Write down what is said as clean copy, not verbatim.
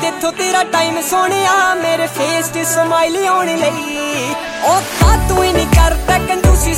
ਕਿੱਥੋਂ ਤੇਰਾ ਟਾਈਮ ਸੋਹਣਿਆ ਮੇਰੇ ਫੇਸ ਤੇ ਸਮਾਈਲ ਆਉਣ ਲਈ। ਉਹ ਤਾਂ ਤੂੰ ਹੀ ਨਹੀਂ ਕਰਦਾ ਕੰਜੂਸੀ